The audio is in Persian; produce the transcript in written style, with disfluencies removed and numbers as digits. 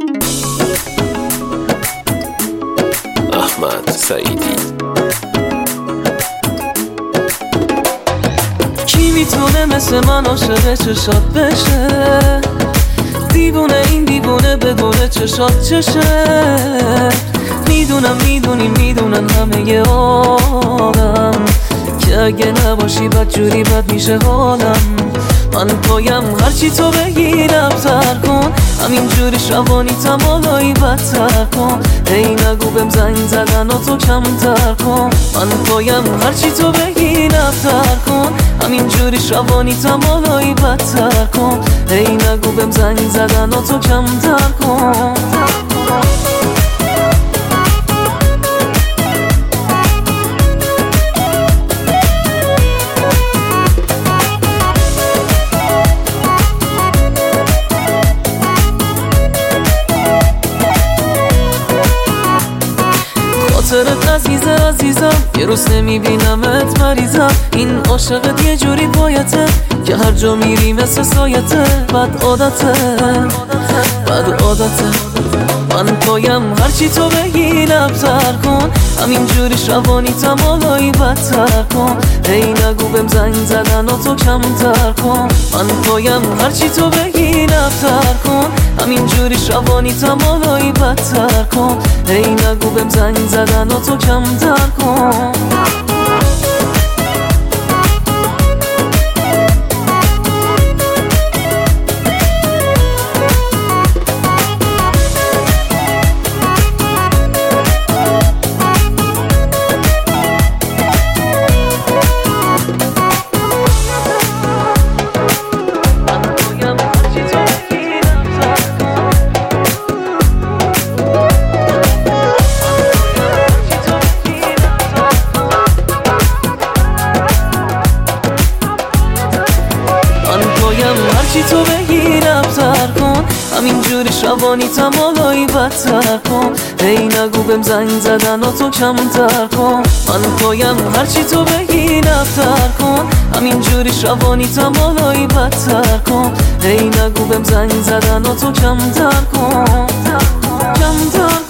احمد سعیدی. کی میتونه مثل من عاشق چشات بشه؟ دیوونه این دیوونه بدونه چشات چشه. میدونم میدونن همه آدم که اگه نباشی بد جوری بد میشه حالم. من پایم هرچی تو بگی رفتر کن، همینجوری شبانی تمالایی بدتر کن. ای نگو بهم زنگ زدن و تو کمتر کن. من پایم هرچی تو بگی رفتر کن، همینجوری شبانی تمالایی بدتر کن. ای نگو بهم زنگ زدن و تو کمتر کن. خاطرت عزیزم، یه روز نمیبینمت مریضم. این عاشقت یه جوری بایته که هر جا میری مثل سایته. بد عادته من پایم هرچی تو بگی نبتر کن، همینجوری شبانی تمالایی بدتر کن. ای نگو بهم زنگ زدن و تو کمتر کن. من پایم هرچی تو بگی نبتر کن، همینجوری شبانی تمالایی بدتر کن. ای نگو بهم زنگ زدن و تو کمتر کن. هرچی تو بگی رفتر کن، همینجوری شبانی تمالایی بدتر کن. ای نگو بهم زنگ زدن و تو کمتر کن. من پایم هرچی تو بگی رفتر کن، همینجوری شبانی تمالایی بدتر کن. ای نگو بهم زنگ زدن و تو کمتر کن.